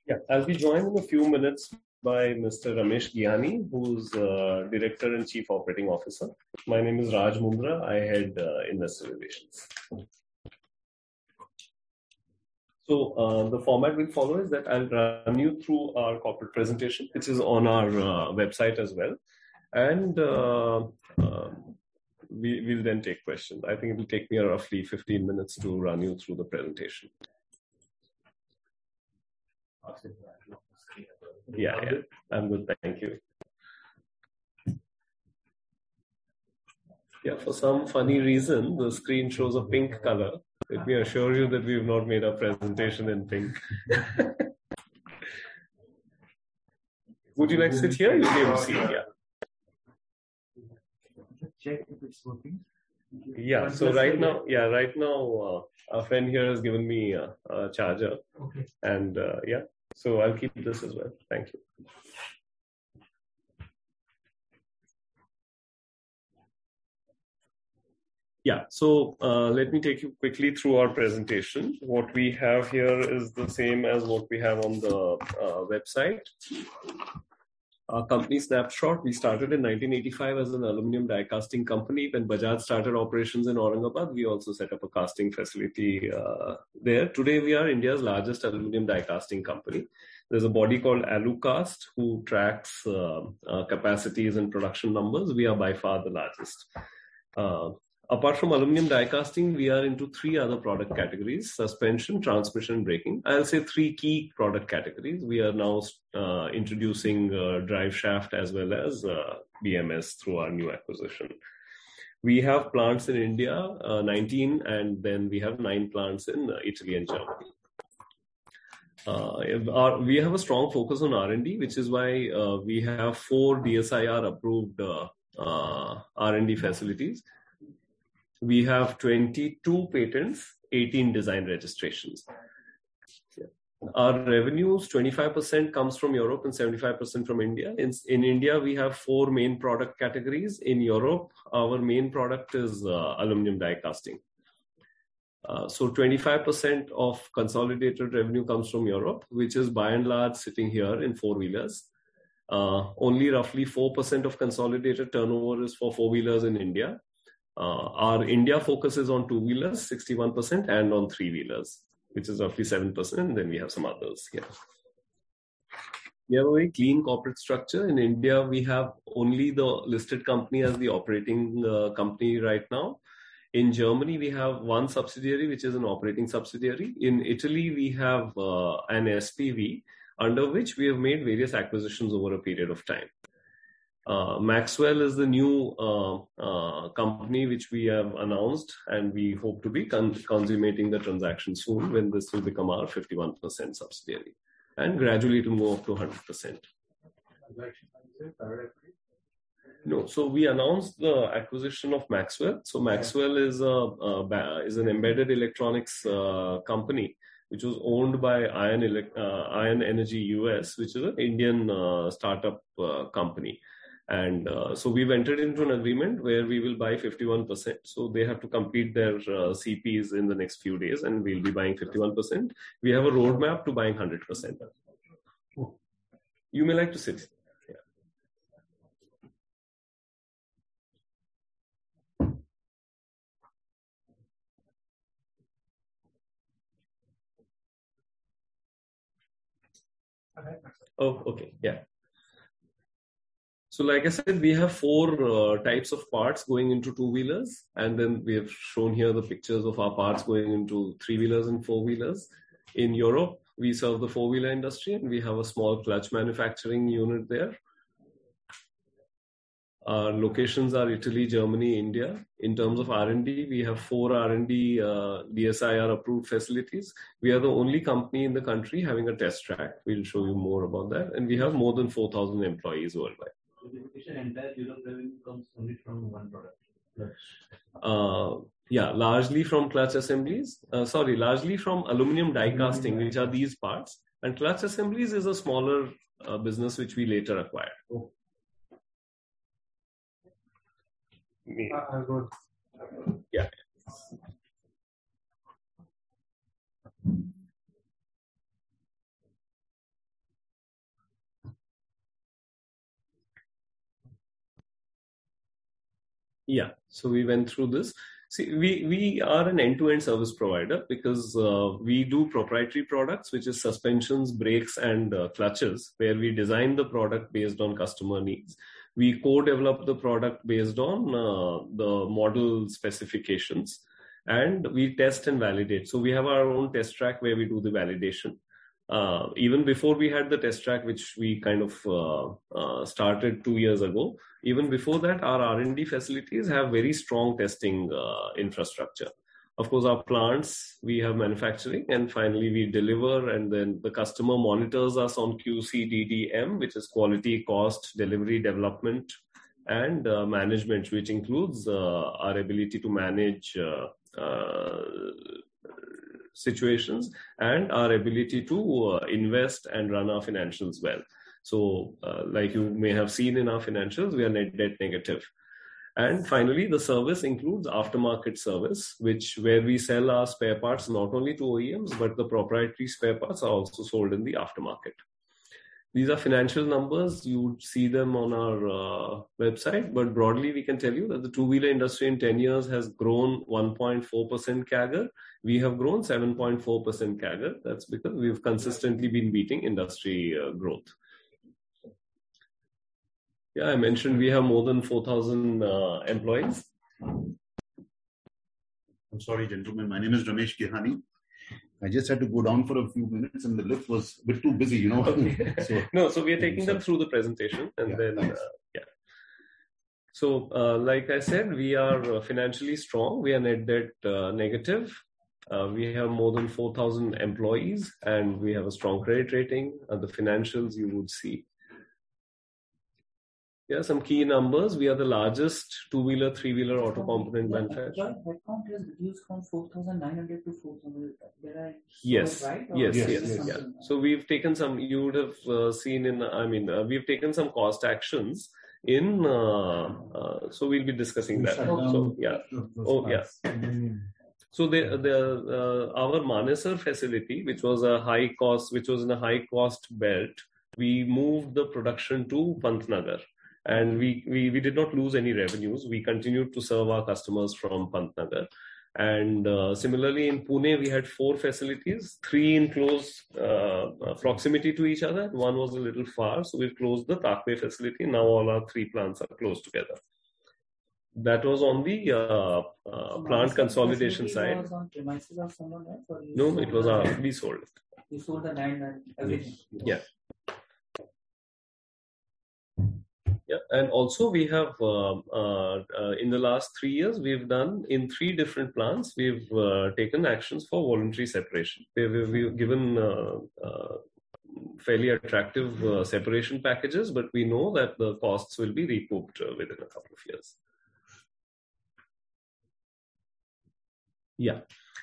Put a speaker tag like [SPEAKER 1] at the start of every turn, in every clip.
[SPEAKER 1] Yeah, I'll be joined in a few minutes by Mr. Ramesh Gyani, who's Director and Chief Operating Officer. My name is Raj Mundra. I head Investor Relations. So the format we'll follow is that I'll run you through our corporate presentation, which is on our website as well. And we'll then take questions. I think it will take me roughly 15 minutes to run you through the presentation. Yeah, I'm good, thank you. Yeah, for some funny reason, the screen shows a pink color. Let me assure you that we've not made our presentation in pink. Would you like to sit here? You'll be able to see, yeah.
[SPEAKER 2] Check if it's working.
[SPEAKER 1] Yeah, so right now, our friend here has given me a charger.
[SPEAKER 2] Okay.
[SPEAKER 1] And yeah, so I'll keep this as well. Thank you. Yeah, so let me take you quickly through our presentation. What we have here is the same as what we have on the website. Our company snapshot, we started in 1985 as an aluminum die casting company. When Bajaj started operations in Aurangabad, we also set up a casting facility there. Today, we are India's largest aluminum die casting company. There's a body called Alucast who tracks capacities and production numbers. We are by far the largest. Apart from aluminum die casting, we are into three other product categories: suspension, transmission, braking. I'll say three key product categories. We are now introducing drive shaft as well as BMS through our new acquisition. We have plants in India, 19, and then we have 9 plants in Italy and Germany. We have a strong focus on R&D, which is why we have 4 DSIR approved R&D facilities. We have 22 patents, 18 design registrations. Our revenues, 25% comes from Europe and 75% from India. In India, we have 4 main product categories. In Europe, our main product is aluminum die casting. So 25% of consolidated revenue comes from Europe, which is by and large sitting here in 4-wheelers. Only roughly 4% of consolidated turnover is for 4-wheelers in India. Our India focus is on 2-wheelers, 61%, and on 3-wheelers, which is roughly 7%. And then we have some others here. We have a very clean corporate structure. In India, we have only the listed company as the operating company right now. In Germany, we have 1 subsidiary, which is an operating subsidiary. In Italy, we have an SPV, under which we have made various acquisitions over a period of time. Maxwell is the new company which we have announced, and we hope to be consummating the transaction soon, when this will become our 51% subsidiary. And gradually it will go up to 100%. No, so we announced the acquisition of Maxwell. So Maxwell is an embedded electronics company which was owned by Ion Energy US, which is an Indian startup company. And so we've entered into an agreement where we will buy 51%. So they have to complete their CPs in the next few days, and we'll be buying 51%. We have a roadmap to buying 100%. You may like to sit. Oh, okay. Yeah. So like I said, we have 4 types of parts going into 2-wheelers, and then we have shown here the pictures of our parts going into 3-wheelers and 4-wheelers. In Europe, we serve the 4-wheeler industry, and we have a small clutch manufacturing unit there. Our locations are Italy, Germany, India. In terms of R&D, we have 4 R&D DSIR approved facilities. We are the only company in the country having a test track. We'll show you more about that. And we have more than 4,000 employees worldwide.
[SPEAKER 2] Entire Europe revenue comes only from 1 product.
[SPEAKER 1] Yeah, largely from clutch assemblies. Largely from aluminum die casting, which are these parts. And clutch assemblies is a smaller business which we later acquired.
[SPEAKER 2] Oh.
[SPEAKER 1] Yeah. Yeah. So we went through this. See, we are an end-to-end service provider because we do proprietary products, which is suspensions, brakes, and clutches, where we design the product based on customer needs. We co-develop the product based on the model specifications, and we test and validate. So we have our own test track where we do the validation. Even before we had the test track, which we kind of started 2 years ago, even before that, our R&D facilities have very strong testing infrastructure. Of course, our plants, we have manufacturing, and finally we deliver, and then the customer monitors us on QCDDM, which is quality, cost, delivery, development, and management, which includes our ability to manage situations and our ability to invest and run our financials well. So like you may have seen in our financials, we are net debt negative. And finally, the service includes aftermarket service, where we sell our spare parts not only to OEMs, but the proprietary spare parts are also sold in the aftermarket. These are financial numbers. You would see them on our website, but broadly, we can tell you that the two-wheeler industry in 10 years has grown 1.4% CAGR. We have grown 7.4% CAGR. That's because we've consistently been beating industry growth. Yeah, I mentioned we have more than 4,000 employees.
[SPEAKER 3] I'm sorry, gentlemen. My name is Ramesh Gehani. I just had to go down for a few minutes and the lift was a bit too busy, you know.
[SPEAKER 1] Okay. So we are taking them through the presentation and then, So, like I said, we are financially strong. We are net debt negative. We have more than 4,000 employees and we have a strong credit rating. The financials you would see. Yeah, some key numbers. We are the largest two-wheeler, three-wheeler auto component manufacturer.
[SPEAKER 4] Headcount has reduced from 4,900 to 4,000.
[SPEAKER 1] Yes,
[SPEAKER 4] right?
[SPEAKER 1] Yes. So we've taken some, you would have seen we've taken some cost actions in, so we'll be discussing that. So, yeah. So our Manesar facility, which was in a high cost belt, we moved the production to Pantnagar. And we did not lose any revenues. We continued to serve our customers from Pantnagar. And similarly, in Pune, we had 4 facilities, 3 in close proximity to each other. One was a little far, so we've closed the Takwe facility. Now all our 3 plants are close together. That was on the plant consolidation side.
[SPEAKER 4] Was on premises of someone else, or
[SPEAKER 1] no, it was we sold it.
[SPEAKER 4] You sold the land and everything.
[SPEAKER 1] Yeah. Yeah, and also we have in the last 3 years we've done in 3 different plants. We've taken actions for voluntary separation. We've given fairly attractive separation packages, but we know that the costs will be recouped within a couple of years. Yeah.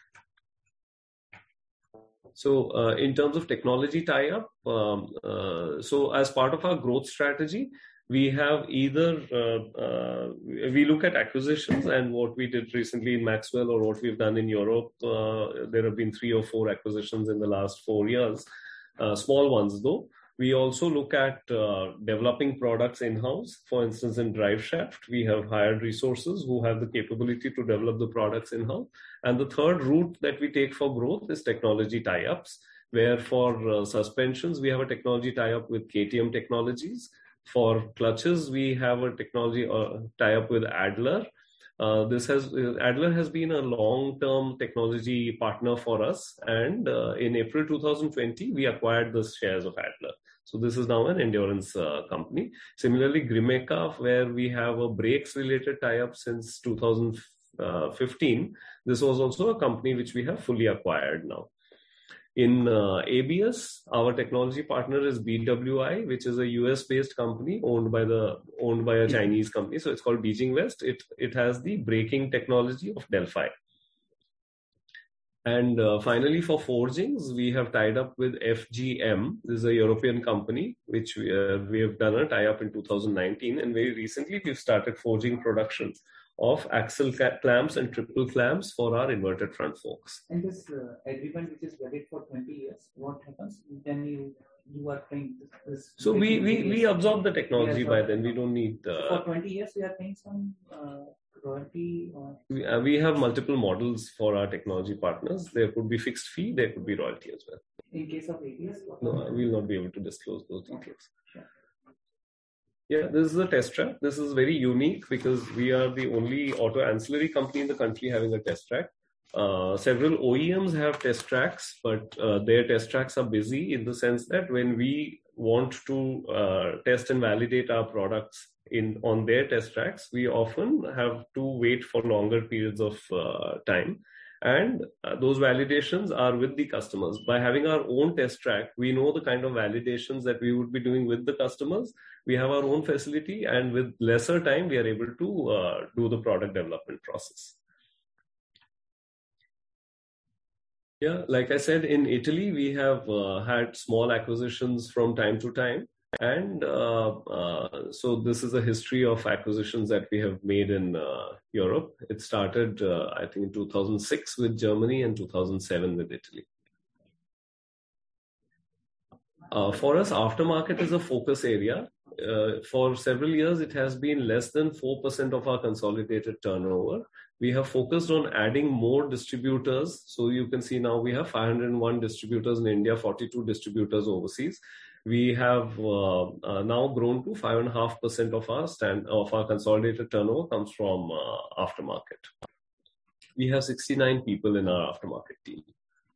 [SPEAKER 1] So in terms of technology tie-up, so as part of our growth strategy, we have either, we look at acquisitions, and what we did recently in Maxwell or what we've done in Europe, there have been 3 or 4 acquisitions in the last 4 years, small ones though. We also look at developing products in-house. For instance, in drive shaft, we have hired resources who have the capability to develop the products in-house. And the third route that we take for growth is technology tie-ups, where for suspensions, we have a technology tie-up with KTM Technologies. For clutches, we have a technology tie-up with Adler. Adler has been a long-term technology partner for us, and in April 2020, we acquired the shares of Adler. So this is now an endurance company. Similarly, Grimeca, where we have a brakes-related tie-up since 2015, this was also a company which we have fully acquired now. In ABS, our technology partner is BWI, which is a US-based company owned by a Chinese company. So it's called Beijing West. It has the braking technology of Delphi. And finally, for forgings, we have tied up with FGM. This is a European company, which we have done a tie-up in 2019. And very recently, we've started forging production of axle clamps and triple clamps for our inverted front forks.
[SPEAKER 4] And this agreement, which is valid for 20 years, what happens? Then you are paying this.
[SPEAKER 1] So we absorb the technology by then. We don't need.
[SPEAKER 4] For 20 years, we are paying some royalty or
[SPEAKER 1] We have multiple models for our technology partners. There could be fixed fee, there could be royalty as well.
[SPEAKER 4] in case of ABS?
[SPEAKER 1] No, we will not be able to disclose those details.
[SPEAKER 4] Sure.
[SPEAKER 1] Yeah, this is a test track. This is very unique because we are the only auto ancillary company in the country having a test track. Several OEMs have test tracks, but their test tracks are busy in the sense that when we want to test and validate our products on their test tracks, we often have to wait for longer periods of time. And those validations are with the customers. By having our own test track, we know the kind of validations that we would be doing with the customers. We have our own facility, and with lesser time, we are able to do the product development process. Yeah, like I said, in Italy, we have had small acquisitions from time to time. And so this is a history of acquisitions that we have made in Europe. It started, I think, in 2006 with Germany and 2007 with Italy. For us, aftermarket is a focus area. For several years, it has been less than 4% of our consolidated turnover. We have focused on adding more distributors. So you can see now we have 501 distributors in India, 42 distributors overseas. We have now grown to 5.5% of our consolidated turnover comes from aftermarket. We have 69 people in our aftermarket team.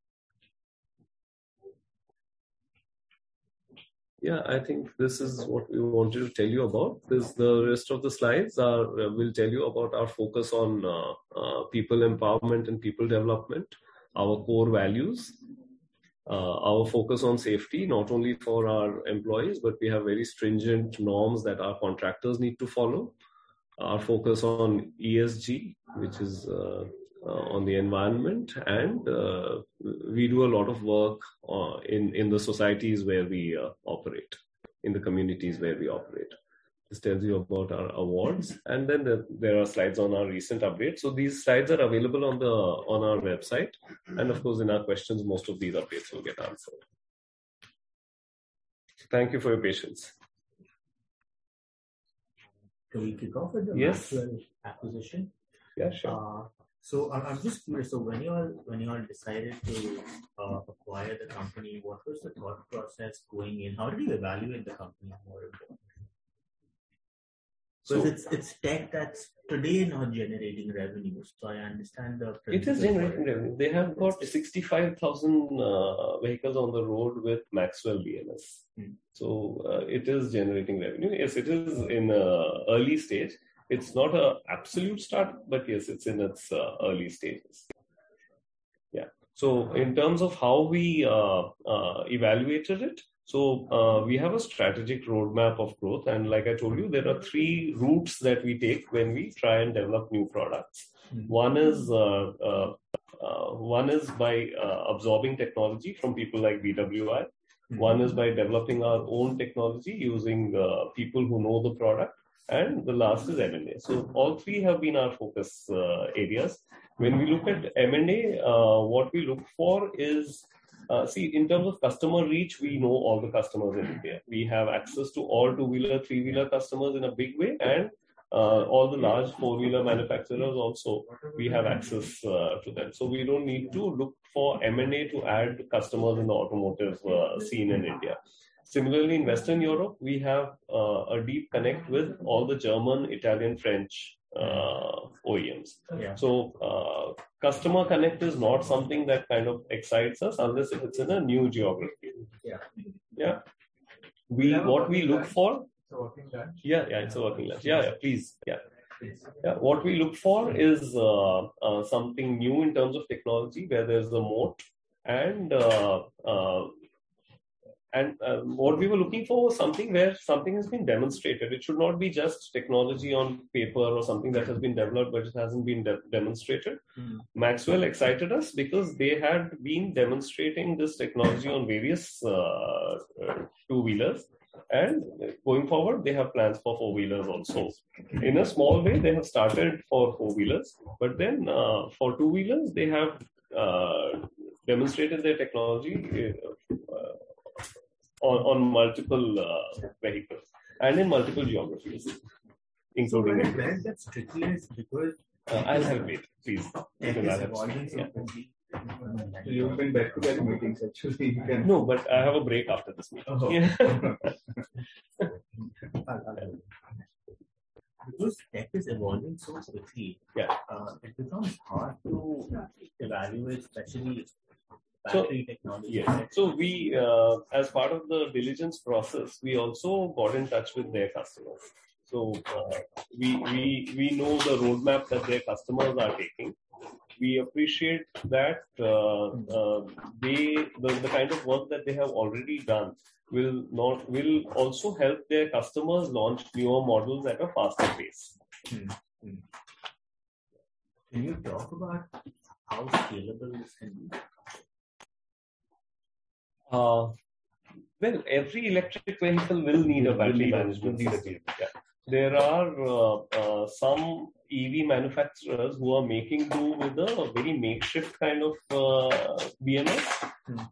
[SPEAKER 1] Yeah, I think this is what we wanted to tell you about. The rest of the slides will tell you about our focus on people empowerment and people development, our core values, our focus on safety, not only for our employees, but we have very stringent norms that our contractors need to follow. Our focus on ESG, which is on the environment, and we do a lot of work in the societies where we operate, in the communities where we operate. This tells you about our awards, and then there are slides on our recent updates. So these slides are available on our website, and of course in our questions most of these updates will get answered. Thank you for your patience.
[SPEAKER 5] Can we kick off with the
[SPEAKER 1] Yes.
[SPEAKER 5] Maxwell acquisition?
[SPEAKER 1] Yeah, sure.
[SPEAKER 5] So I'm just curious. So when you all decided to acquire the company, what was the thought process going in? How did you evaluate the company? More important? Because it's tech that's today not generating revenue. So I understand the.
[SPEAKER 1] It is generating revenue. They have got 65,000 vehicles on the road with Maxwell BMS. So it is generating revenue. Yes, it is in early stage. It's not an absolute start, but yes, it's in its early stages. Yeah. So in terms of how we evaluated it, so we have a strategic roadmap of growth, and like I told you, there are 3 routes that we take when we try and develop new products. One is by absorbing technology from people like BWI. One is by developing our own technology using people who know the product. And the last is M&A. So all 3 have been our focus areas. When we look at M&A, what we look for is, in terms of customer reach, we know all the customers in India. We have access to all 2-wheeler, 3-wheeler customers in a big way, and all the large 4-wheeler manufacturers also, we have access to them. So we don't need to look for M&A to add customers in the automotive scene in India. Similarly, in Western Europe, we have a deep connect with all the German, Italian, French OEMs. Yeah. So customer connect is not something that kind of excites us unless if it's in a new geography. Yeah. Yeah. What we look for.
[SPEAKER 6] It's a working lunch.
[SPEAKER 1] Yeah, it's a working lunch. Yeah, please. Yeah. Yeah, what we look for is something new in terms of technology where there's a moat, and what we were looking for was something where something has been demonstrated. It should not be just technology on paper or something that has been developed but it hasn't been demonstrated. Maxwell excited us because they had been demonstrating this technology on various 2-wheelers. And going forward, they have plans for 4-wheelers also. In a small way, they have started for 4-wheelers, but then for 2-wheelers, they have demonstrated their technology on multiple vehicles and in multiple geographies. including India.
[SPEAKER 5] Where that's tricky is because
[SPEAKER 1] I'll help it, please. You
[SPEAKER 5] tech
[SPEAKER 1] can
[SPEAKER 5] is
[SPEAKER 1] have it.
[SPEAKER 5] evolving so
[SPEAKER 1] Yeah.
[SPEAKER 5] quickly.
[SPEAKER 6] You've been back-to-back meetings, actually. You can...
[SPEAKER 1] No, but I have a break after this meeting.
[SPEAKER 6] Oh.
[SPEAKER 1] Yeah.
[SPEAKER 5] Because tech is evolving so quickly,
[SPEAKER 1] Yeah.
[SPEAKER 5] it becomes hard to evaluate, especially
[SPEAKER 1] So,
[SPEAKER 5] battery technology.
[SPEAKER 1] Yeah. So we, as part of the diligence process, we also got in touch with their customers. So we know the roadmap that their customers are taking. We appreciate that the kind of work that they have already done will also help their customers launch newer models at a faster pace.
[SPEAKER 5] Can you talk about how scalable this can be?
[SPEAKER 1] Well, every electric vehicle will need a battery management system. Yeah. There are some EV manufacturers who are making do with a very makeshift kind of BMS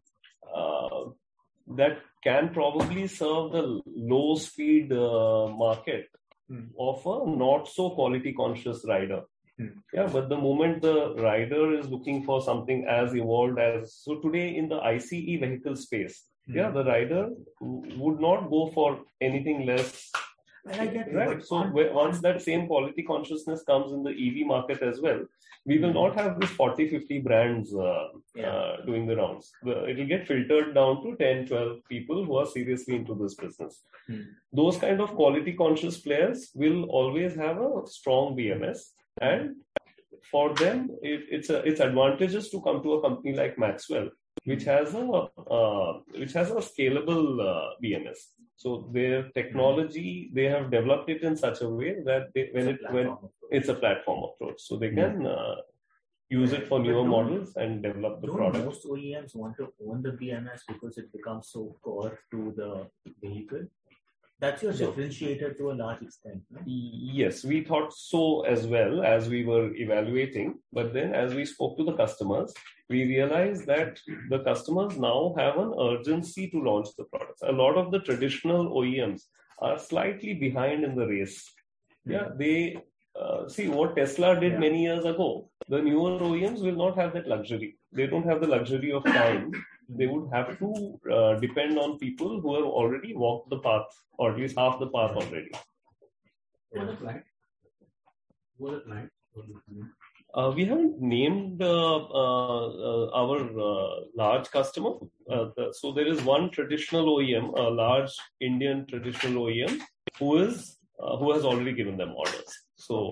[SPEAKER 1] that can probably serve the low-speed market of a not-so-quality-conscious rider. Yeah, but the moment the rider is looking for something as evolved as... So today in the ICE vehicle space, yeah, the rider would not go for anything less. Right. So once that same quality consciousness comes in the EV market as well, we will not have these 40, 50 brands doing the rounds. It will get filtered down to 10, 12 people who are seriously into this business. Those kind of quality conscious players will always have a strong BMS. And for them, it's advantageous to come to a company like Maxwell, which has a scalable BMS. So their technology, they have developed it in such a way that it's a platform approach, so they can use it for newer models and develop the product.
[SPEAKER 5] Most OEMs want to own the BMS because it becomes so core to the vehicle. That's your differentiator to a large extent, no?
[SPEAKER 1] Yes, we thought so as well as we were evaluating. But then as we spoke to the customers, we realized that the customers now have an urgency to launch the products. A lot of the traditional OEMs are slightly behind in the race. Yeah, they see what Tesla did many years ago. The newer OEMs will not have that luxury. They don't have the luxury of time. They would have to depend on people who have already walked the path, or at least half the path already.
[SPEAKER 2] What a client?
[SPEAKER 1] We haven't named our large customer. So there is one traditional OEM, a large Indian traditional OEM, who has already given them orders. So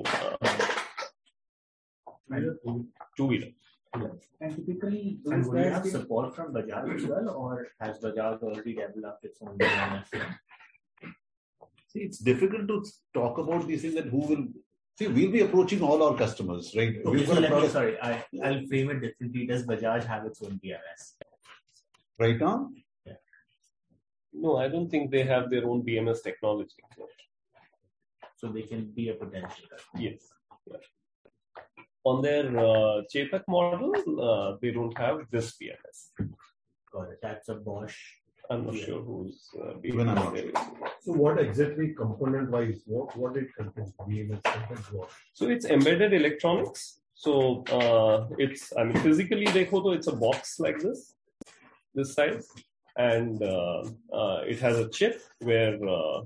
[SPEAKER 1] two-wheeler.
[SPEAKER 4] And typically,
[SPEAKER 5] And will you have support from Bajaj as well, or has Bajaj already developed its own BMS?
[SPEAKER 3] See, it's difficult to talk about these things that who will... See, we'll be approaching all our customers, right?
[SPEAKER 5] Okay, so I'll frame it differently. Does Bajaj have its own BMS?
[SPEAKER 3] Right now?
[SPEAKER 5] Yeah.
[SPEAKER 1] No, I don't think they have their own BMS technology.
[SPEAKER 5] So they can be a potential customer.
[SPEAKER 1] Yes. Yeah. On their Chetak model, they don't have this BMS.
[SPEAKER 5] Got it. That's a Bosch.
[SPEAKER 1] I'm not sure who's
[SPEAKER 3] Even I'm not
[SPEAKER 1] there.
[SPEAKER 6] So what exactly component-wise, what it contains?
[SPEAKER 1] So it's embedded electronics. So physically, it's a box like this size, and it has a chip where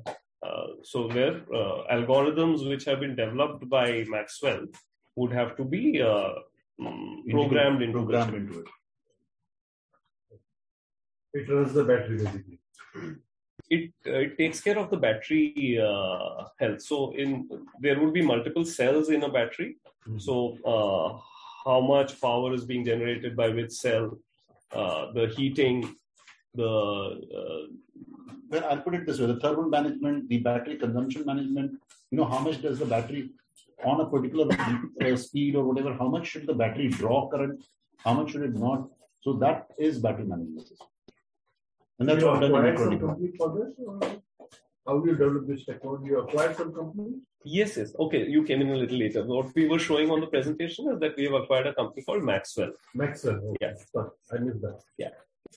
[SPEAKER 1] algorithms which have been developed by Maxwell would have to be programmed into it.
[SPEAKER 6] It runs the battery basically.
[SPEAKER 1] It takes care of the battery health. So there would be multiple cells in a battery. So how much power is being generated by which cell, the heating,
[SPEAKER 3] Well, I'll put it this way: the thermal management, the battery consumption management. How much does the battery on a particular speed or whatever? How much should the battery draw current? How much should it not? So that is battery management system. And that's what
[SPEAKER 6] acquired some company for this? Or how do you develop this technology? You acquired some company?
[SPEAKER 1] Yes. Okay, you came in a little later. What we were showing on the presentation is that we have acquired a company called Maxwell.
[SPEAKER 6] Maxwell. Okay.
[SPEAKER 1] Yeah.
[SPEAKER 6] Sorry, I missed that.
[SPEAKER 1] Yeah.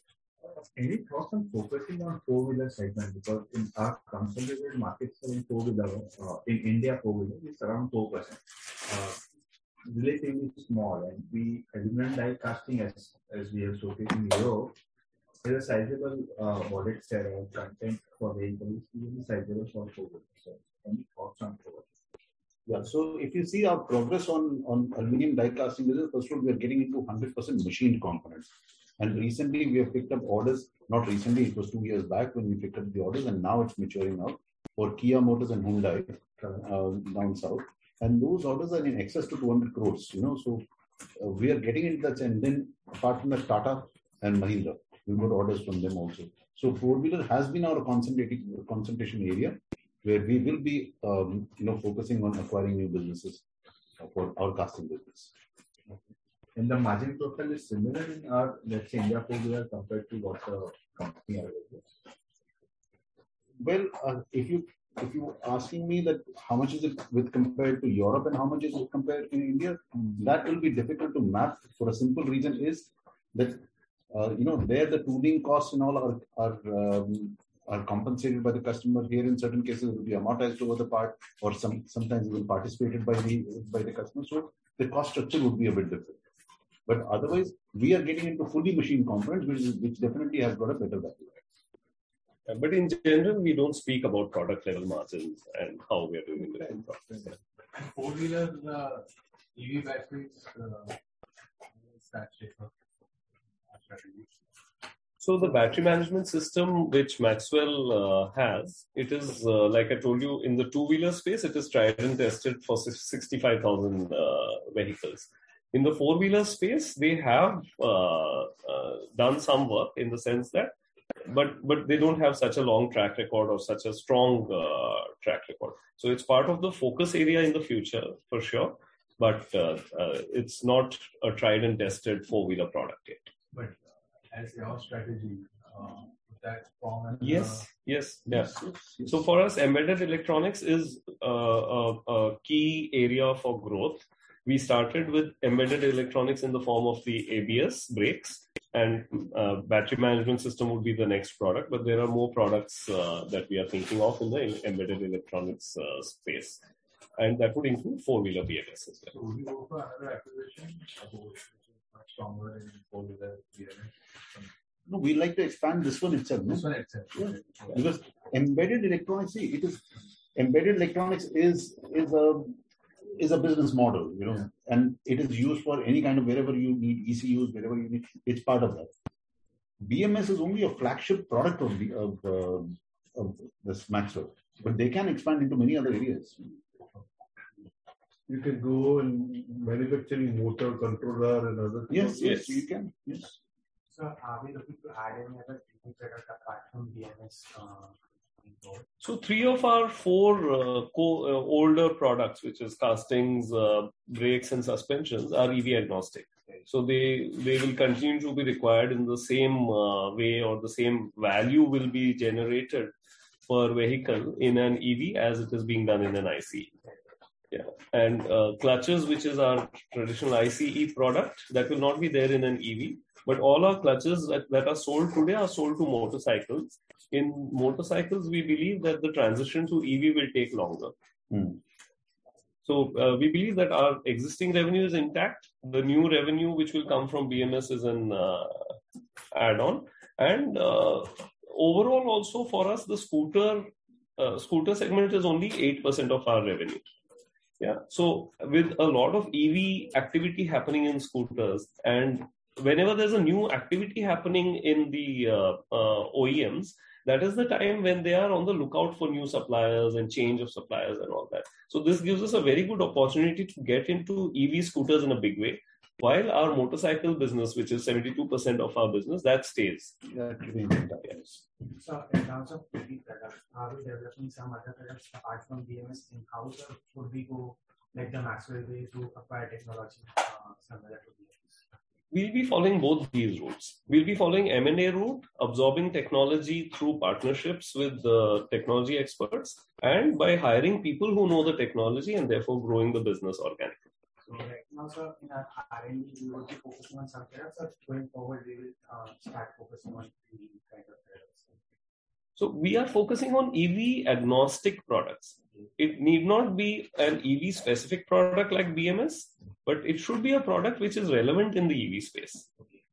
[SPEAKER 6] Any thoughts on focusing on four-wheeler segment? Because in our consolidated market share in four-wheeler, in India, four-wheeler is around 4%. Relatively small, and we aluminum die casting as we have showcased in Europe is a sizable wallet share or content for vehicles, even sizable for four-wheeler. So, any thoughts on four-wheeler?
[SPEAKER 3] Yeah, so if you see our progress on aluminum die casting business, first of all, we are getting into 100% machined components. And recently we have picked up orders, not recently, it was 2 years back when we picked up the orders, and now it's maturing out for Kia Motors and Hyundai down south. And those orders are in excess to 200 crores, so we are getting into that. And then apart from that, Tata and Mahindra, we got orders from them also. So four-wheeler has been our concentration area, where we will be, focusing on acquiring new businesses for our casting business.
[SPEAKER 6] And the margin profile is similar in our, let's say, India four-wheeler compared to what the company averages.
[SPEAKER 3] Well, if you asking me that how much is it with compared to Europe and how much is it compared to India, that will be difficult to map for a simple reason is that there the tooling costs and all are compensated by the customer. Here in certain cases it will be amortized over the part, or sometimes it will participated by the customer. So the cost structure would be a bit different. But otherwise, we are getting into fully machined components, which definitely has got a better value.
[SPEAKER 1] But in general, we don't speak about product level margins and how we are doing it in products.
[SPEAKER 2] And four-wheeler EV batteries, strategy.
[SPEAKER 1] So the battery management system which Maxwell has, it is like I told you, in the two-wheeler space, it is tried and tested for 65,000 vehicles. In the four-wheeler space, they have done some work in the sense that, but they don't have such a long track record or such a strong track record. So it's part of the focus area in the future for sure, but it's not a tried and tested four-wheeler product yet.
[SPEAKER 2] But as your strategy, that form
[SPEAKER 1] Yes. So for us, embedded electronics is a key area for growth. We started with embedded electronics in the form of the ABS brakes, and battery management system would be the next product. But there are more products that we are thinking of in the embedded electronics space, and that would include four-wheeler BMS as well.
[SPEAKER 2] So would you go for another acquisition, much stronger in four-wheeler BMS?
[SPEAKER 3] No, we like to expand this one itself.
[SPEAKER 2] This one itself.
[SPEAKER 3] Yeah. Because embedded electronics, embedded electronics is a business model, and it is used for any kind of wherever you need ECUs, wherever you need, it's part of that. BMS is only a flagship product of this Maxwell, but they can expand into many other areas.
[SPEAKER 6] You can go in manufacturing motor, controller, and other things.
[SPEAKER 3] Yes, you can. Yes.
[SPEAKER 4] So are we looking to add any other product apart from BMS?
[SPEAKER 1] So 3 of our 4 older products, which is castings, brakes, and suspensions, are EV agnostic. So they will continue to be required in the same way, or the same value will be generated per vehicle in an EV as it is being done in an ICE. Yeah, and clutches, which is our traditional ICE product, that will not be there in an EV. But all our clutches that are sold today are sold to motorcycles. In motorcycles, we believe that the transition to EV will take longer. So we believe that our existing revenue is intact. The new revenue which will come from BMS is an add-on. And overall also for us, the scooter segment is only 8% of our revenue. Yeah. So with a lot of EV activity happening in scooters, and whenever there's a new activity happening in the OEMs, that is the time when they are on the lookout for new suppliers and change of suppliers and all that. So this gives us a very good opportunity to get into EV scooters in a big way, while our motorcycle business, which is 72% of our business, that stays. Yes.
[SPEAKER 4] So in terms of EV products, are we developing some other products apart from BMS in-house, or would we go like the Maxwell way to acquire technology similar to BMS?
[SPEAKER 1] We'll be following both these routes. We'll be following M&A route, absorbing technology through partnerships with the technology experts, and by hiring people who know the technology and therefore growing the business organically.
[SPEAKER 4] So right now, sir, in our R&D, we will be focusing on some products, or going forward, we will start focusing on EV kind of products?
[SPEAKER 1] So we are focusing on EV agnostic products. It need not be an EV specific product like BMS, but it should be a product which is relevant in the EV space.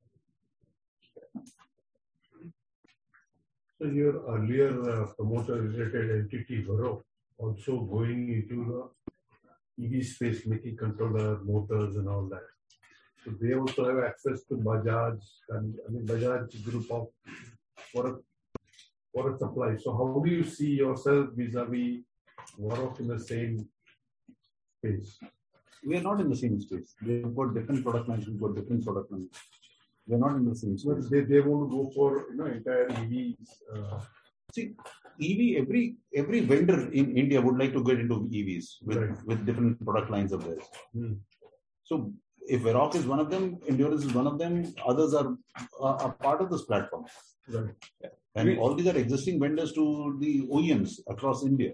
[SPEAKER 7] So your earlier promoter-related entity, Varroc, also going into the EV space, making controller, motors and all that. So they also have access to Bajaj and Bajaj group of for a supply. So how do you see yourself vis-a-vis Varroc in the same space?
[SPEAKER 3] We are not in the same space. They've got different product lines, we've got different product lines. We are not in the same space.
[SPEAKER 7] But they want to go for entire EVs.
[SPEAKER 3] See, EV, every vendor in India would like to get into EVs with different product lines of theirs. So if Varroc is one of them, Endurance is one of them, others are a part of this platform.
[SPEAKER 7] Right.
[SPEAKER 3] And all these are existing vendors to the OEMs across India.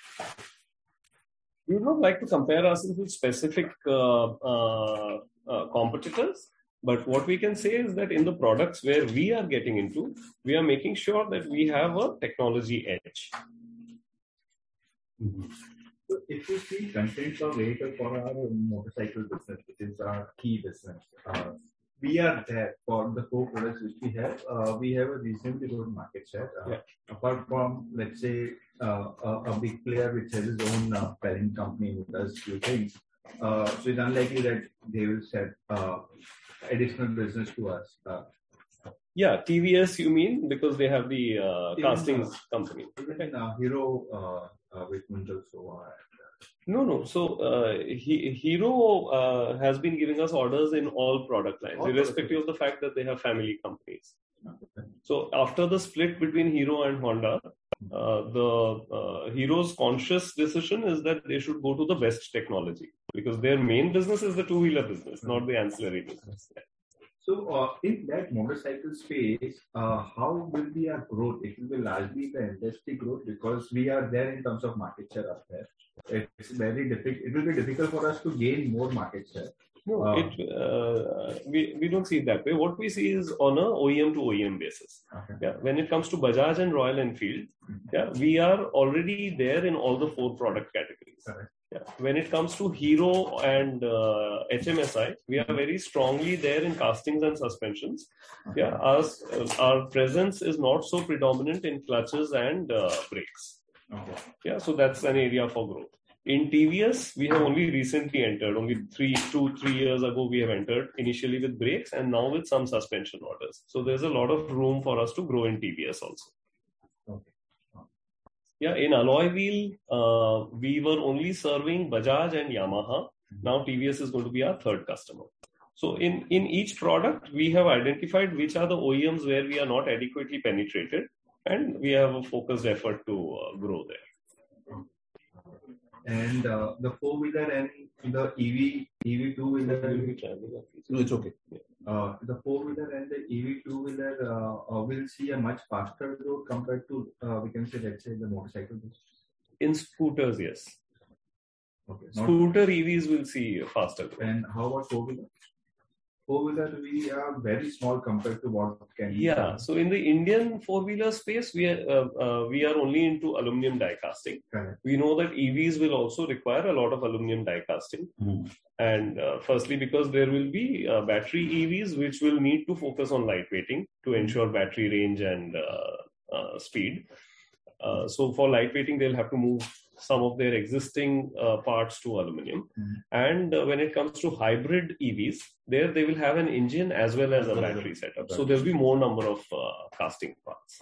[SPEAKER 1] We would not like to compare ourselves with specific competitors, but what we can say is that in the products where we are getting into, we are making sure that we have a technology edge.
[SPEAKER 6] So if you see content or vehicle for our motorcycle business, which is our key business, we are there for the four products which we have a reasonably good market share. Apart from, let's say, a big player which has his own parent company who does few things. So it's unlikely that they will set additional business to us.
[SPEAKER 1] Yeah, TVS you mean, because they have the castings company.
[SPEAKER 6] Even Hero with Munjal so
[SPEAKER 1] No. So Hero has been giving us orders in all product lines, irrespective of the fact that they have family companies. So after the split between Hero and Honda, the Hero's conscious decision is that they should go to the best technology because their main business is the two-wheeler business, not the ancillary business.
[SPEAKER 6] So in that motorcycle space, how will be our growth? It will be largely the industry growth because we are there in terms of market share up there. It's very difficult. It will be difficult for us to gain more market share.
[SPEAKER 1] No, we don't see it that way. What we see is on a OEM to OEM basis.
[SPEAKER 6] Okay.
[SPEAKER 1] Yeah, when it comes to Bajaj and Royal Enfield, we are already there in all the four product categories.
[SPEAKER 6] Correct.
[SPEAKER 1] Yeah. When it comes to Hero and HMSI, we are very strongly there in castings and suspensions.
[SPEAKER 6] Okay.
[SPEAKER 1] Yeah, our presence is not so predominant in clutches and brakes.
[SPEAKER 6] Okay.
[SPEAKER 1] Yeah, so that's an area for growth. In TVS, we have only recently entered. Only 3 years ago, we have entered initially with brakes and now with some suspension orders. So there's a lot of room for us to grow in TVS also.
[SPEAKER 6] Okay.
[SPEAKER 1] Yeah, in alloy wheel, we were only serving Bajaj and Yamaha. Now TVS is going to be our third customer. So in each product, we have identified which are the OEMs where we are not adequately penetrated, and we have a focused effort to grow there.
[SPEAKER 6] And the four-wheeler and the EV two-wheeler.
[SPEAKER 3] No, it's okay.
[SPEAKER 6] The four-wheeler and the EV two-wheeler will see a much faster growth compared to, we can say, let's say, the motorcycle business.
[SPEAKER 1] In scooters, yes.
[SPEAKER 6] Okay.
[SPEAKER 1] Scooter EVs will see faster growth.
[SPEAKER 6] And how about four-wheeler? Four-wheeler, we are very small compared to what can be.
[SPEAKER 1] Yeah, so in the Indian four-wheeler space, we are only into aluminum die casting.
[SPEAKER 6] Correct.
[SPEAKER 1] We know that EVs will also require a lot of aluminum die casting. And firstly, because there will be battery EVs which will need to focus on lightweighting to ensure battery range and speed. So for lightweighting, they'll have to move some of their existing parts to aluminum. And when it comes to hybrid EVs, there they will have an engine as well as a battery setup. So there'll be more number of casting parts.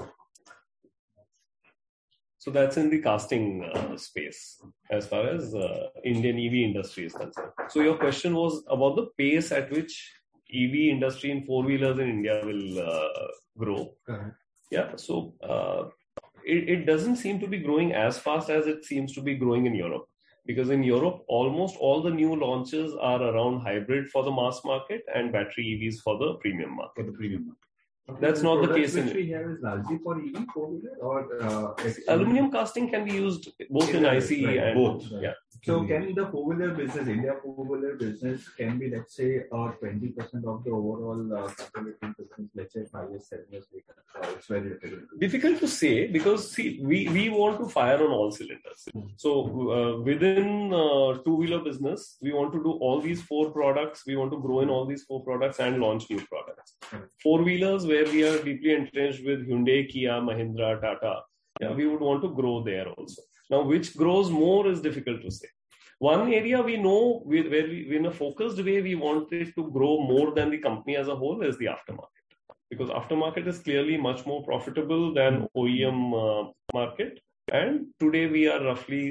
[SPEAKER 1] So that's in the casting space as far as Indian EV industry is concerned. So your question was about the pace at which EV industry in four-wheelers in India will grow.
[SPEAKER 6] Correct.
[SPEAKER 1] Yeah, so it doesn't seem to be growing as fast as it seems to be growing in Europe. Because in Europe, almost all the new launches are around hybrid for the mass market and battery EVs for the premium market.
[SPEAKER 3] For the premium market.
[SPEAKER 6] Okay,
[SPEAKER 1] That's not the case in
[SPEAKER 6] India. We have is largely for EV four-wheeler or
[SPEAKER 1] aluminum casting can be used both in ICE and
[SPEAKER 3] both.
[SPEAKER 1] yeah.
[SPEAKER 6] So can the four-wheeler business, India four-wheeler business can be, let's say, 20% of the overall consolidated business, let's say 5 years, 7 years later? It's very difficult.
[SPEAKER 1] Difficult to say because see, we want to fire on all cylinders. So within two-wheeler business, we want to do all these 4 products. We want to grow in all these 4 products and launch new products. Four-wheelers, where we are deeply entrenched with Hyundai, Kia, Mahindra, Tata, we would want to grow there also. Now, which grows more is difficult to say. One area we know where we in a focused way we wanted to grow more than the company as a whole is the aftermarket, because aftermarket is clearly much more profitable than OEM market. And today we are roughly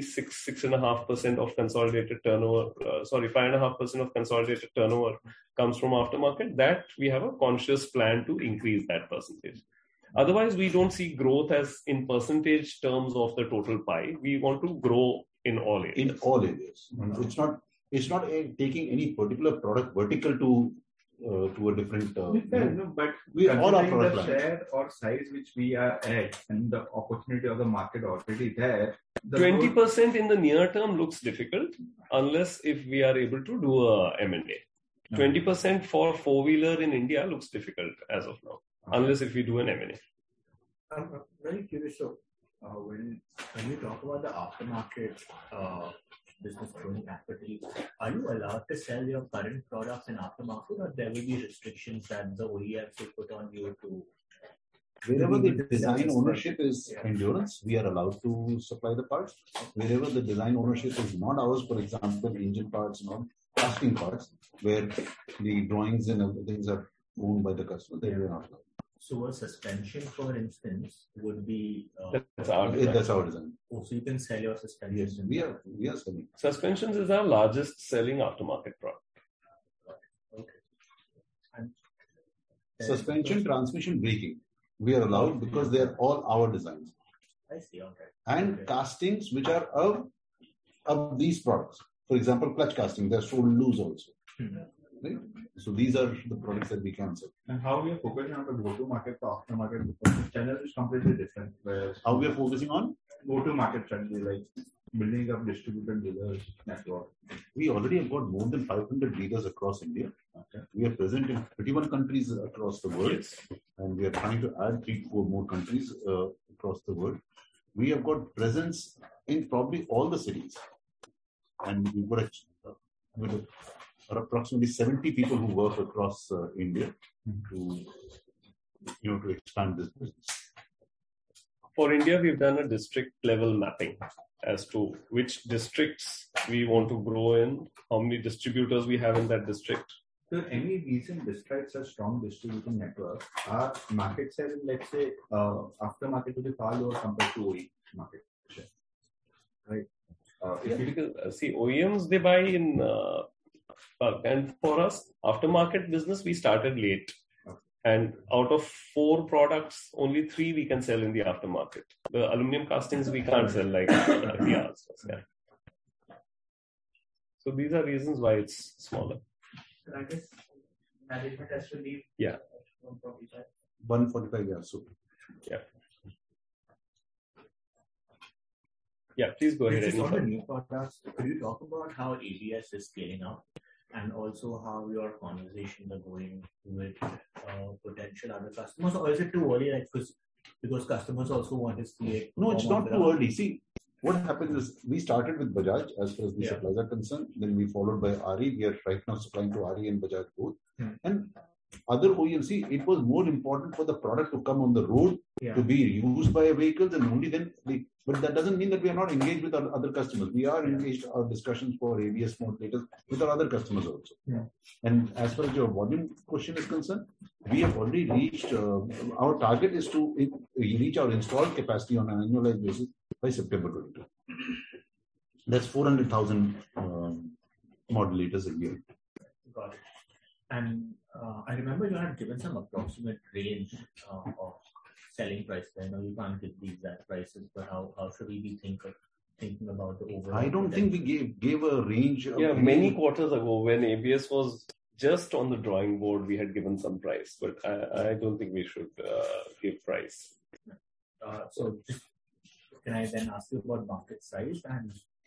[SPEAKER 1] 6.5% of consolidated turnover. 5.5% of consolidated turnover comes from aftermarket. That we have a conscious plan to increase that percentage. Otherwise, we don't see growth as in percentage terms of the total pie. We want to grow in all areas.
[SPEAKER 3] In all areas. It's not taking any particular product vertical to a different.
[SPEAKER 6] But
[SPEAKER 3] we all our product
[SPEAKER 6] the share or size which we are at and the opportunity of the market already there.
[SPEAKER 1] 20% in the near term looks difficult unless if we are able to do a M&A. 20% for four-wheeler in India looks difficult as of now. Unless if we do an M&A.
[SPEAKER 5] I'm very curious. So, when you talk about the aftermarket business growing rapidly, are you allowed to sell your current products in aftermarket, or there will be restrictions that the OEMs will put on you to?
[SPEAKER 3] Wherever the design ownership is Endurance, we are allowed to supply the parts. Wherever the design ownership is not ours, for example, engine parts, not casting parts, where the drawings and other things are owned by the customer, they are not allowed.
[SPEAKER 5] So a suspension, for instance, would be
[SPEAKER 1] that's our
[SPEAKER 3] design.
[SPEAKER 5] Oh, so you can sell your suspensions.
[SPEAKER 3] Yes, we are selling.
[SPEAKER 1] Suspensions is our largest selling aftermarket product.
[SPEAKER 5] Okay. And
[SPEAKER 3] suspension, transmission, braking, we are allowed because they are all our designs.
[SPEAKER 5] I see. Okay.
[SPEAKER 3] And castings, which are of these products. For example, clutch casting, they're sold loose also. Right? So these are the products that we can sell.
[SPEAKER 6] And how we are focusing on the go-to-market for aftermarket, because the channel is completely different. Where
[SPEAKER 3] how we are focusing on
[SPEAKER 6] go-to-market strategy, like building up distributed dealers network.
[SPEAKER 3] We already have got more than 500 dealers across India. Okay. We are present in 31 countries across the world, and we are trying to add 3-4 more countries across the world. We have got presence in probably all the cities, and we've got approximately 70 people who work across India to expand this business.
[SPEAKER 1] For India, we've done a district level mapping as to which districts we want to grow in, how many distributors we have in that district.
[SPEAKER 6] So any recent districts a strong distribution network, our market share, let's say, aftermarket will be far lower compared to OE market share. Right?
[SPEAKER 1] Because see, OEMs, they buy in bulk. And for us, aftermarket business, we started late. And out of 4 products, only 3 we can sell in the aftermarket. The aluminum castings we can't sell like ours. Yeah. So these are reasons why it's smaller.
[SPEAKER 4] So I guess management has to leave.
[SPEAKER 1] Yeah.
[SPEAKER 4] 145.
[SPEAKER 3] 145, yeah. So
[SPEAKER 1] yeah. Yeah, please go ahead.
[SPEAKER 5] Just on the new products, could you talk about how ABS is scaling up? And also how your conversations are going with potential other customers, or is it too early? Like because customers also want to see.
[SPEAKER 3] No, it's not too early. See, what happens is we started with Bajaj as far as the suppliers are concerned. Then we followed by RE. We are right now supplying to RE and Bajaj both. And other OEMs, see, it was more important for the product to come on the road to be used by vehicles, and only then. But that doesn't mean that we are not engaged with our other customers. We are engaged our discussions for ABS modulators with our other customers also. And as far as your volume question is concerned, we have already reached. Our target is to reach our installed capacity on an annualized basis by September 22. That's 400,000 modulators a year.
[SPEAKER 5] Got it. And I remember you had given some approximate range of selling prices. I know you can't give the exact prices, but how should we be thinking about the overall?
[SPEAKER 3] I don't think we gave a range.
[SPEAKER 1] Many quarters ago when ABS was just on the drawing board, we had given some price, but I don't think we should give price.
[SPEAKER 5] So can I then ask you about market size and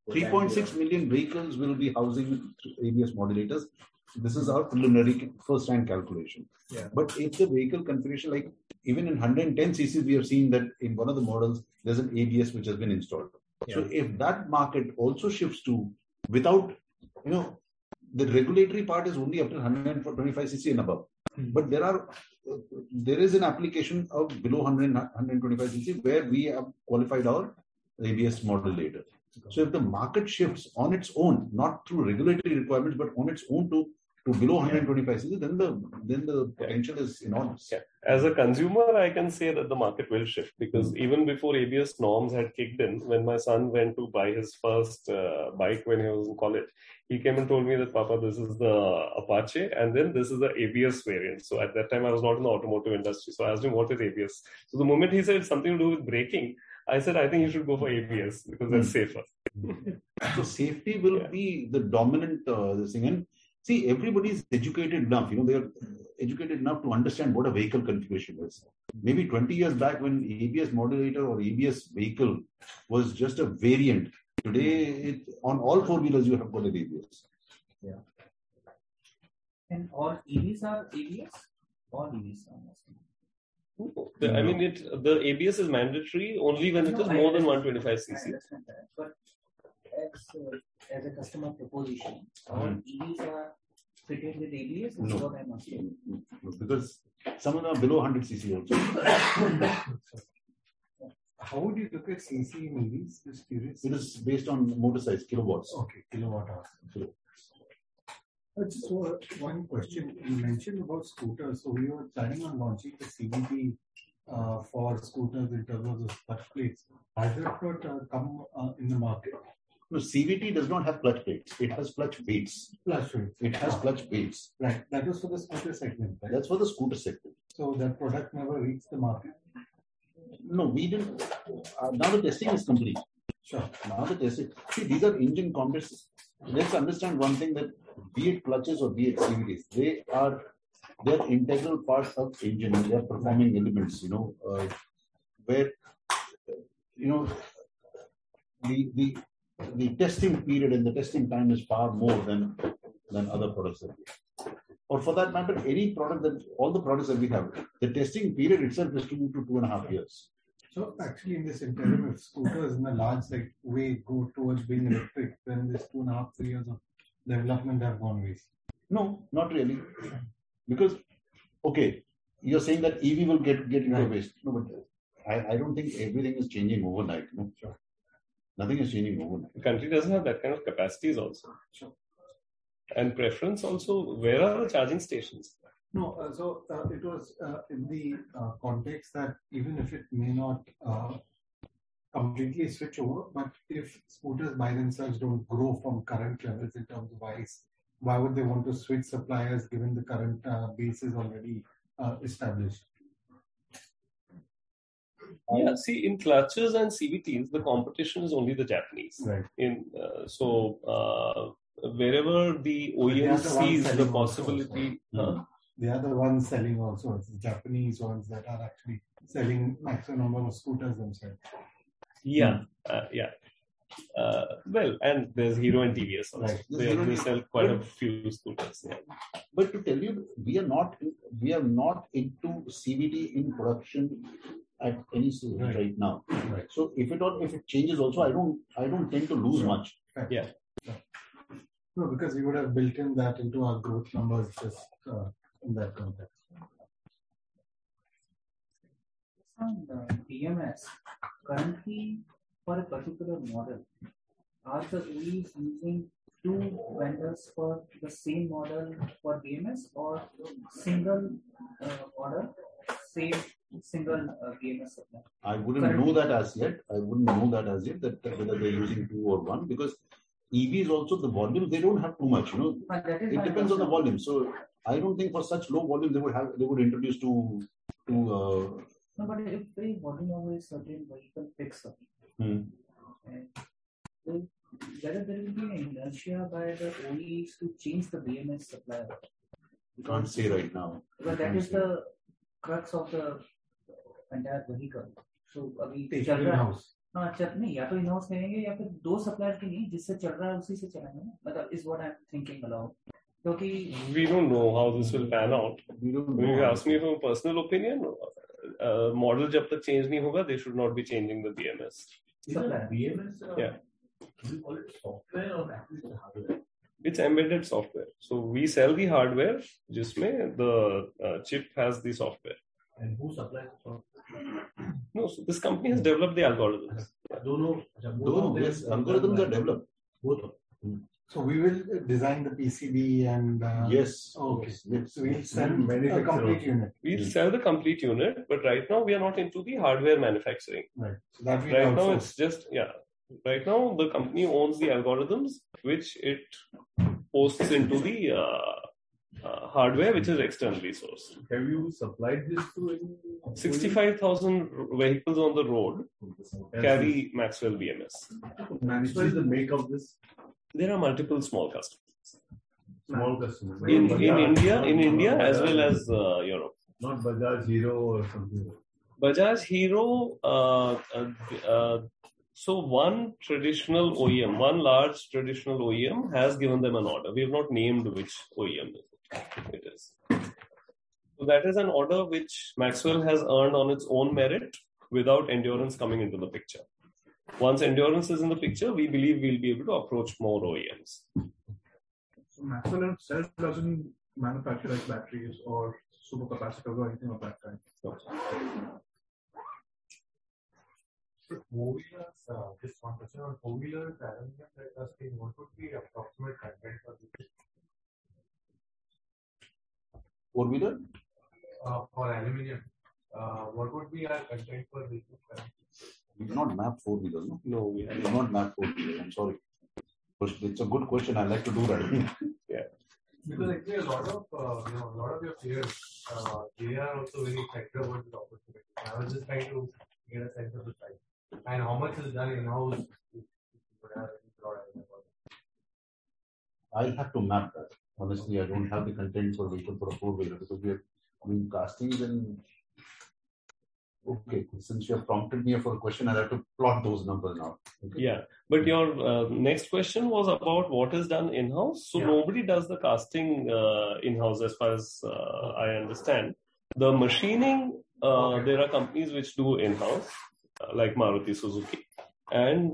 [SPEAKER 3] 3.6 million vehicles will be housing ABS modulators. This is our preliminary first-hand calculation.
[SPEAKER 5] Yeah.
[SPEAKER 3] But if the vehicle configuration, like even in 110 cc, we have seen that in one of the models, there's an ABS which has been installed.
[SPEAKER 5] Yeah.
[SPEAKER 3] So if that market also shifts to without, the regulatory part is only up to 125 cc and above. But there is an application of below 125 cc where we have qualified our ABS modulator. So if the market shifts on its own, not through regulatory requirements, but on its own to below 125 cc, then the potential is enormous.
[SPEAKER 1] Yeah. As a consumer, I can say that the market will shift because even before ABS norms had kicked in, when my son went to buy his first bike when he was in college, he came and told me that, Papa, this is the Apache and then this is the ABS variant. So at that time, I was not in the automotive industry. So I asked him, what is ABS? So the moment he said it's something to do with braking, I said, I think you should go for ABS because that's safer.
[SPEAKER 3] So safety will be the dominant thing. And see, everybody is educated enough. They are educated enough to understand what a vehicle configuration is. Maybe 20 years back when ABS modulator or ABS vehicle was just a variant. Today, on all four-wheelers, you have got an ABS.
[SPEAKER 5] Yeah.
[SPEAKER 8] And all EVs are ABS? All EVs are mostly.
[SPEAKER 1] I mean, the ABS is mandatory only when it is more than 125 cc.
[SPEAKER 8] I understand that, but as a customer proposition, all EVs are fitted with ABS. That's what I'm asking.
[SPEAKER 3] Because some of them are below 100 cc also.
[SPEAKER 2] How would you look at CC in EVs? Just curious.
[SPEAKER 3] It is based on motor size, kilowatts.
[SPEAKER 2] Okay, kilowatt hours. Just one question. You mentioned about scooters. So we were planning on launching the CVT for scooters in terms of the clutch plates. Has that not come in the market?
[SPEAKER 3] No, CVT does not have clutch plates. It has clutch weights.
[SPEAKER 2] Clutch weights.
[SPEAKER 3] It has clutch weights.
[SPEAKER 2] Right. That was for the scooter segment, right?
[SPEAKER 3] That's for the scooter segment.
[SPEAKER 2] So that product never reached the market?
[SPEAKER 3] No, we didn't. Now the testing is complete.
[SPEAKER 2] Sure.
[SPEAKER 3] Now the testing. See, these are engine components. Let's understand one thing, that be it clutches or be it CVTs, they're integral parts of engine. They are performing elements. Where the testing period and the testing time is far more than other products that we have. Or for that matter, any product all the products that we have, the testing period itself is 2 to 2.5 years.
[SPEAKER 2] So actually in this interim, if scooters in a large way go towards being electric, then this 2.5 to 3 years of development have gone waste.
[SPEAKER 3] No, not really. Because, okay, you're saying that EV will get into waste. No, but I don't think everything is changing overnight. No, sure. Nothing is changing overnight.
[SPEAKER 1] The country doesn't have that kind of capacities also.
[SPEAKER 2] Sure.
[SPEAKER 1] And preference also, where are the charging stations?
[SPEAKER 2] No, so it was in the context that even if it may not completely switch over, but if scooters by themselves don't grow from current levels in terms of ICE, why would they want to switch suppliers given the current base is already established?
[SPEAKER 1] Yeah, see, in clutches and CVTs, the competition is only the Japanese.
[SPEAKER 2] Right.
[SPEAKER 1] Wherever the OEM sees the
[SPEAKER 2] selling
[SPEAKER 1] possibility.
[SPEAKER 2] They are the ones selling also. It's the Japanese ones that are actually selling maximum number of scooters themselves.
[SPEAKER 1] Yeah. Well, and there's Hero and TVS also.
[SPEAKER 2] Right.
[SPEAKER 1] They sell quite a few scooters. Yeah.
[SPEAKER 3] But to tell you, we are not into CVT in production at any stage right now.
[SPEAKER 2] Right.
[SPEAKER 3] So if it changes also, I don't tend to lose much.
[SPEAKER 1] Yeah.
[SPEAKER 2] No, because we would have built in that into our growth numbers just in that context.
[SPEAKER 8] On BMS, currently for a particular model, are the OEs using two vendors for the same model for BMS or single order, same single BMS supply?
[SPEAKER 3] I wouldn't know that as yet. That whether they're using two or one, because EVs also, the volume, they don't have too much, It depends on the volume. So I don't think for such low volume they would introduce two.
[SPEAKER 8] No, but if the volume of a certain vehicle picks up, and so whether there will be an inertia by the OEs to change the BMS supplier.
[SPEAKER 3] You can't say right now.
[SPEAKER 8] But that is the crux of the entire vehicle. So
[SPEAKER 2] take it in-house.
[SPEAKER 8] नहीं या तो in-house करेंगे या फिर 2 supplier के नहीं, जिससे चल रहा है उसी से चलाएंगे, मतलब is what I'm thinking aloud. क्योंकि
[SPEAKER 1] we don't know how this will pan out.
[SPEAKER 3] We don't
[SPEAKER 1] If you
[SPEAKER 3] know.
[SPEAKER 1] ask me from a personal opinion, model जब तक change नहीं होगा, they should not be changing the BMS.
[SPEAKER 5] Is it BMS?
[SPEAKER 1] Yeah.
[SPEAKER 5] Do you call it software or actually hardware?
[SPEAKER 1] It's embedded software. So we sell the hardware, जिसमें the chip has the software.
[SPEAKER 5] And who supplies the software?
[SPEAKER 1] No, so this company has developed the algorithms.
[SPEAKER 3] Yes, algorithms are developed.
[SPEAKER 5] Both of them.
[SPEAKER 2] So we will design the PCB and
[SPEAKER 3] Yes.
[SPEAKER 2] okay.
[SPEAKER 3] Yes.
[SPEAKER 2] So we'll sell a
[SPEAKER 7] Manufacture
[SPEAKER 2] complete
[SPEAKER 7] also.
[SPEAKER 2] unit.
[SPEAKER 1] We'll sell the complete unit, but right now we are not into the hardware manufacturing.
[SPEAKER 2] Right. So that we
[SPEAKER 1] Right now
[SPEAKER 2] outsource.
[SPEAKER 1] it's just, yeah. Right now the company owns the algorithms, which it posts into the hardware, which is externally sourced.
[SPEAKER 7] Have you supplied this to any?
[SPEAKER 1] 65,000 vehicles on the road carry Maxwell BMS.
[SPEAKER 7] What is the make of this
[SPEAKER 1] There are multiple small customers
[SPEAKER 7] small customer?
[SPEAKER 1] in
[SPEAKER 7] Not Bajaj,
[SPEAKER 1] India
[SPEAKER 7] not
[SPEAKER 1] as
[SPEAKER 7] Bajaj,
[SPEAKER 1] well as Europe.
[SPEAKER 7] not Bajaj Hero or something.
[SPEAKER 1] Bajaj Hero, so one traditional OEM, one large traditional OEM has given them an order. We have not named which OEM it is. So that is an order which Maxwell has earned on its own merit without Endurance coming into the picture. Once Endurance is in the picture, we believe we'll be able to approach more OEMs.
[SPEAKER 6] So Maxwell itself doesn't manufacture like batteries or supercapacitors or anything of that kind.
[SPEAKER 9] Four-wheelers, just one question on four-wheelers, aluminum that casting, what would be approximate content for this?
[SPEAKER 3] Four-wheeler?
[SPEAKER 9] For aluminum, what would be our content for this?
[SPEAKER 3] We did not map four-wheelers, no?
[SPEAKER 1] No, we
[SPEAKER 3] We
[SPEAKER 1] have
[SPEAKER 3] did not map four-wheelers, I'm sorry. But it's a good question, I like to do that.
[SPEAKER 9] Because actually a lot of your peers, they are also very sector about this opportunity. I was just trying to get a sense of the size and how much is done in-house.
[SPEAKER 3] I'll have to map that. Honestly, I don't have the content for vehicle for a four-wheeler because we are doing castings and okay, since you have prompted me for a question, I'll have to plot those numbers now. Okay?
[SPEAKER 1] Yeah, but your next question was about what is done in-house. So nobody does the casting in-house as far as I understand. The machining, there are companies which do in-house, like Maruti Suzuki. And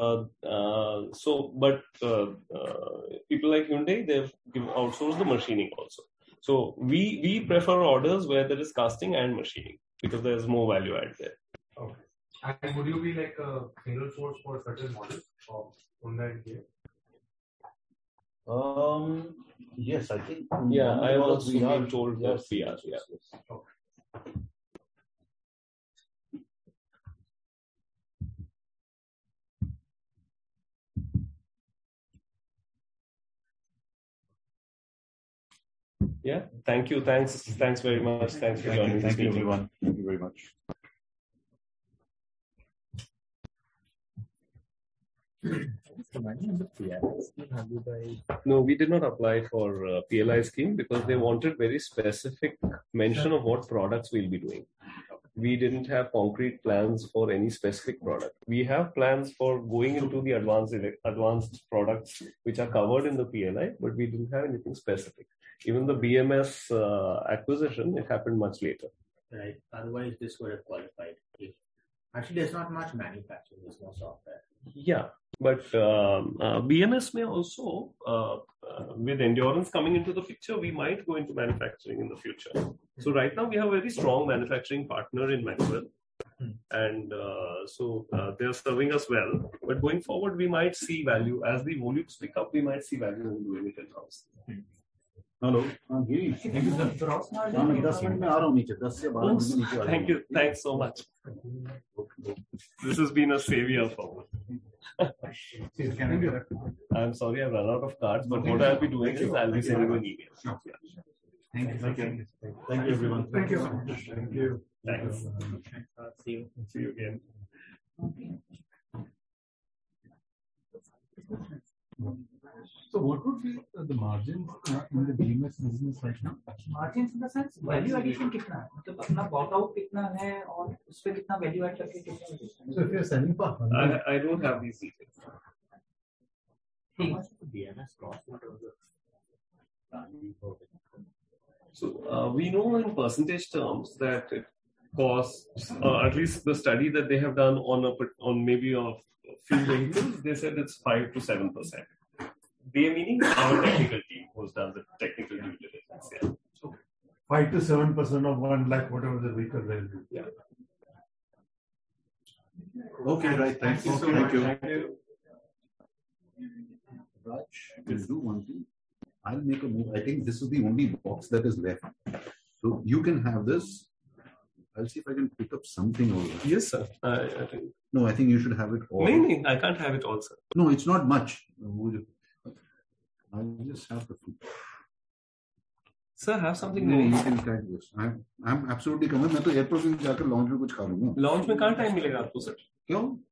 [SPEAKER 1] but people like Hyundai, they've outsourced the machining also. So we prefer orders where there is casting and machining because there's more value add there.
[SPEAKER 9] Okay. And would you be like a single source for certain models of Hyundai and Kia?
[SPEAKER 3] Yes, I think.
[SPEAKER 1] Yeah, I also been told that we are. Yeah.
[SPEAKER 9] Okay.
[SPEAKER 1] Yeah, thank you. Thanks very much. Thanks for joining this
[SPEAKER 3] Thank you,
[SPEAKER 1] meeting.
[SPEAKER 3] everyone. Thank you very much.
[SPEAKER 1] No, we did not apply for PLI scheme because they wanted very specific mention of what products we'll be doing. We didn't have concrete plans for any specific product. We have plans for going into the advanced products which are covered in the PLI, but we didn't have anything specific. Even the BMS acquisition, it happened much later.
[SPEAKER 5] Right. Otherwise, this would have qualified. Actually, there's not much manufacturing. There's no software.
[SPEAKER 1] Yeah, but BMS may also, with Endurance coming into the picture, we might go into manufacturing in the future. So right now we have a very strong manufacturing partner in Maxwell. And so they're serving us well. But going forward, we might see value. As the volumes pick up, we might see value in doing it in-house.
[SPEAKER 3] Hello. Thank
[SPEAKER 1] you. Thanks so much. This has been a savior for me. I'm sorry I've run out of cards, but what I'll be doing is I'll be sending you an email.
[SPEAKER 3] Thank you. Thank you, everyone.
[SPEAKER 2] Thank you.
[SPEAKER 7] Thank you.
[SPEAKER 1] Thanks.
[SPEAKER 5] See you.
[SPEAKER 1] See you again.
[SPEAKER 2] So what would be the margins in the BMS business right now?
[SPEAKER 8] Margins in the sense value addition कितना है? मतलब अपना workout कितना है और उस पे कितना वैल्यू ऐड करके कितना बेचते हैं?
[SPEAKER 2] So if you're selling for 100,
[SPEAKER 1] I don't have these details.
[SPEAKER 5] How much would DMS cost in terms of value for the customer?
[SPEAKER 1] So we know in percentage terms that it costs, at least the study that they have done on maybe a few vehicles, they said it's 5 to 7%. They meaning our technical team who's done the technical due diligence. Yeah. So
[SPEAKER 7] 5 to 7% of 1 lakh, whatever the vehicle value.
[SPEAKER 1] yeah.
[SPEAKER 3] Okay, right. Thank you.
[SPEAKER 1] Thank you.
[SPEAKER 3] Raj, we'll do one thing. I'll make a move. I think this is the only box that is left. So you can have this. I'll see if I can pick up something over there.
[SPEAKER 1] Yes, sir. I think.
[SPEAKER 3] No, I think you should have it all.
[SPEAKER 1] No, I can't have it all, sir.
[SPEAKER 3] No, it's not much. I'll just have the food.
[SPEAKER 1] Sir, have something
[SPEAKER 3] No,
[SPEAKER 1] ready.
[SPEAKER 3] you can try this. I'm absolutely coming. मैं तो airport में जाकर launch में कुछ खा लूंगा.
[SPEAKER 1] Launch में कहाँ टाइम मिलेगा आपको सर?
[SPEAKER 3] क्यों?